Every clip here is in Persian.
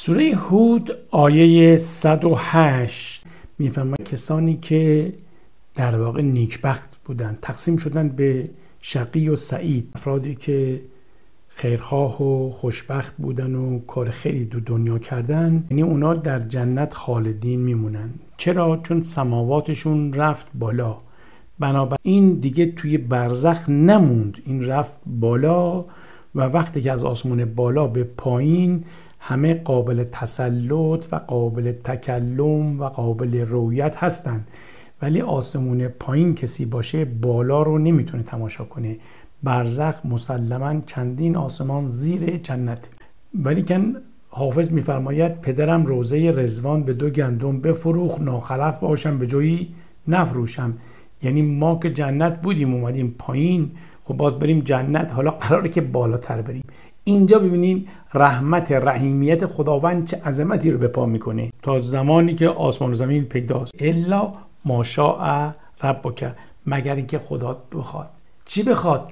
سوره هود آیه 108 میفرماید کسانی که در واقع نیکبخت بودن تقسیم شدن به شقی و سعید، افرادی که خیرخواه و خوشبخت بودن و کار خیری دو دنیا کردن، یعنی اونا در جنت خالدین میمونن. چرا؟ چون سماواتشون رفت بالا، بنابراین دیگه توی برزخ نموند، این رفت بالا و وقتی که از آسمون بالا به پایین همه قابل تسلط و قابل تکلم و قابل رؤیت هستند، ولی آسمون پایین کسی باشه بالا رو نمیتونه تماشا کنه. برزخ مسلماً چندین آسمان زیر جنت. ولیکن حافظ میفرماید پدرم روزه رضوان به 2 گندم بفروخت، ناخلف باشم به جایی نفروشم. یعنی ما که جنت بودیم اومدیم پایین، خب باز بریم جنت، حالا قراره که بالاتر بریم. اینجا ببینیم رحمت رحیمیت خداوند چه عظمتی رو به پا میکنه. تا زمانی که آسمان و زمین پیداست، الا ماشاء ربک، مگر اینکه خدا بخواد. چی بخواد؟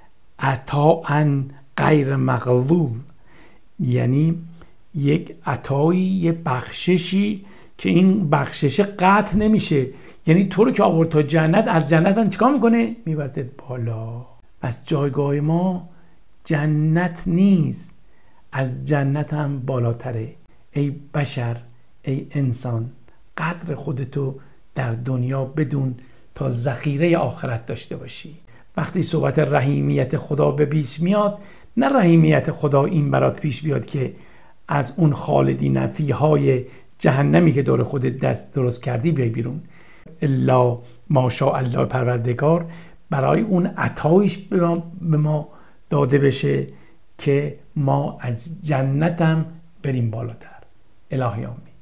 عطاء غیر مغضوب، یعنی یک عطایی، یک بخششی که این بخشش قطع نمیشه. یعنی تو رو که آورد تا جنت، از جنت هم چیکار میکنه؟ میبرد بالا. از جایگاه ما جنت نیست، از جنت هم بالاتره. ای بشر، ای انسان، قدر خودتو در دنیا بدون تا ذخیره آخرت داشته باشی. وقتی صحبت رحیمیت خدا به پیش میاد، نه رحیمیت خدا این برات پیش بیاد که از اون خالدین فیهای جهنمی که دور خودت دست درست کردی بیای بیرون. الا ماشاء الله، پروردگار برای اون عطایش به ما داده بشه که ما از جنتم بریم بالاتر. الهی آمین.